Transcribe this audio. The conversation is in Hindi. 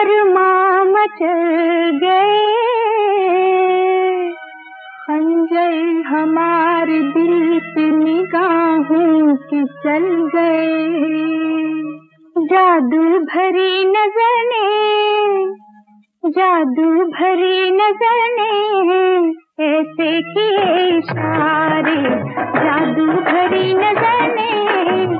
अरमां मचल गए, खंजर हमारे दिल पे निगाहों के चल गए। जादू भरी नजर ने, जादू भरी नजर ने ऐसे किए इशारे, जादू भरी नजर ने